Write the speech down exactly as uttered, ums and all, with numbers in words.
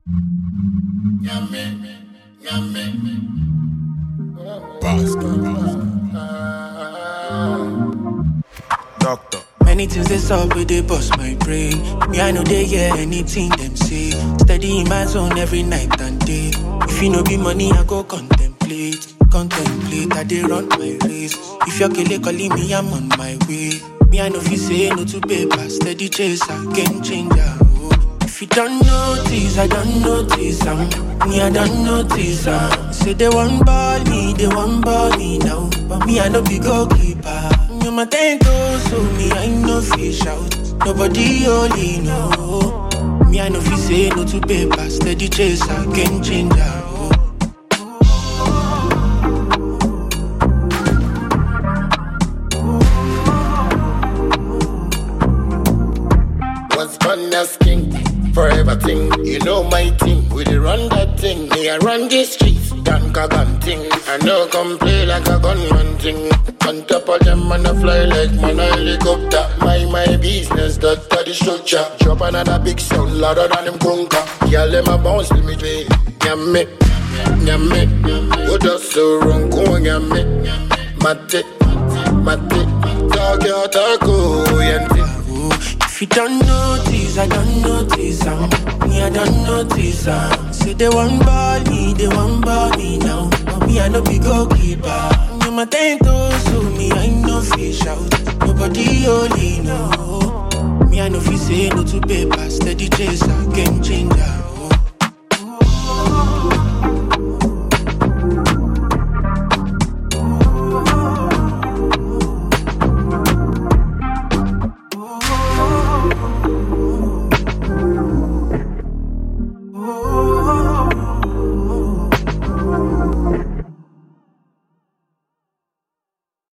Doctor. Many things they solve with they bust my brain. Me, I know they hear anything them say. Steady in my zone every night and day. If you know be money, I go contemplate. Contemplate, I they run my race. If you're killing calling me, I'm on my way. Me, I know if you say no to paper. Steady chaser, game changer. Oh. If you don't notice, I don't notice. Um, me, I don't notice. Um, say they want ball me, they want ball me now. But me, I know be goalkeeper. You my tank so me, I know fish out. Nobody only know. Me, I know if you say no to paper. Steady chaser, game changer. Oh. Once upon a skin, forever thing. You know my thing, we dey run that thing. Me I run these streets, gun gun thing. I know come play like a gunman thing. On top of them and I fly like man a helicopter. My my business, that the structure. Drop another big sound louder than them conquer. Girl them a bounce to me, play. Nyam me, nyam me. What does so wrong? Go nyam me, mate, mate. Talk your talk, oh yente. If you don't notice, I don't notice. Um, me, I don't notice. Um, say they want ball me, they want ball me now. But me, I no be goalkeeper. You my tank so me, I no fish out. Nobody only know. Me, I know if you say no to paper. Steady chaser, game changer.